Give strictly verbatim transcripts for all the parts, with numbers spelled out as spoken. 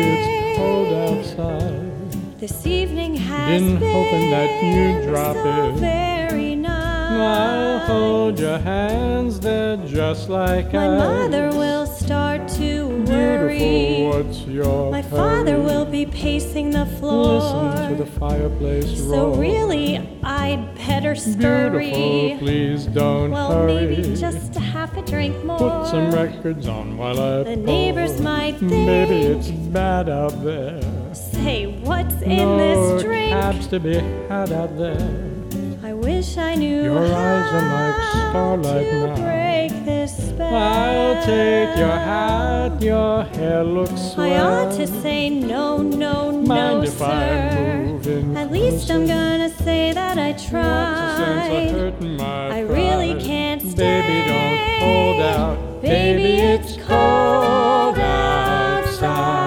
it's cold outside. This evening has Been been, hoping that you'd drop so in. very nice. I'll hold your hands, they're just like My ice. mother will start to worry. Beautiful, what's your My father hurry? will be pacing the floor. Listen to the fireplace So roar. really, I'd better scurry. Beautiful, please don't Well, hurry. maybe just a half a drink more. Put some records on while I The pour. neighbors might think, Maybe it's bad out there. say, what's in no this drink? cabs to be had out there. I wish I knew Your eyes are like how starlight to now. break this spell. I'll take your hat, your hair looks swell. I ought to say no, no, no, Mind if sir. I move in At least I'm closer? gonna say that I What's the sense of tried. hurting my I pride? really can't stay. Baby, don't hold out. Baby, it's cold outside.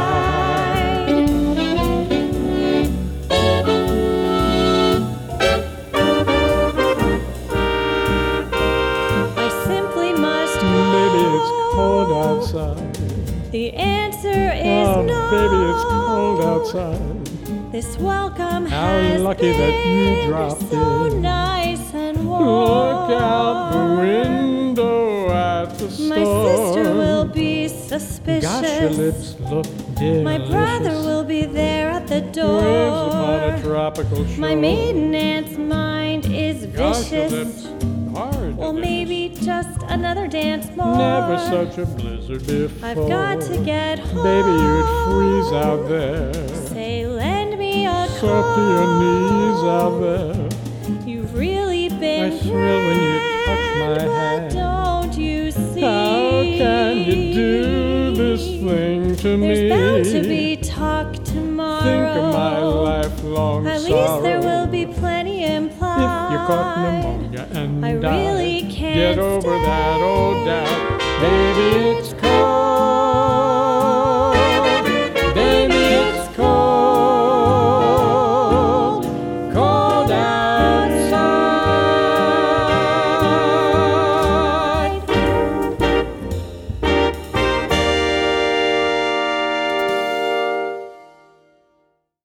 I simply must go. Baby, it's cold outside. The answer is Oh, no. baby, it's cold outside. This welcome How has lucky been that you dropped so in. nice and warm. Look out the window at the storm. My sister will be suspicious. Gosh, your lips look delicious. My brother will be there at the door. Waves upon a tropical shore. My maiden aunt's mind is Gosh, your vicious. lips are Well, delicious. maybe just another dance more. Never such a blizzard before. I've got to get home. Baby, you'd freeze out there. Say, lend me a Soak to your knees out there. You've really been I thrill when you touch my grand, hand. but don't you see? How can you do this thing to There's me? bound to be talk tomorrow. Think of my lifelong At sorrow. least there will be plenty implied. If you caught pneumonia and I died, really can't get over that old doubt. Baby, it's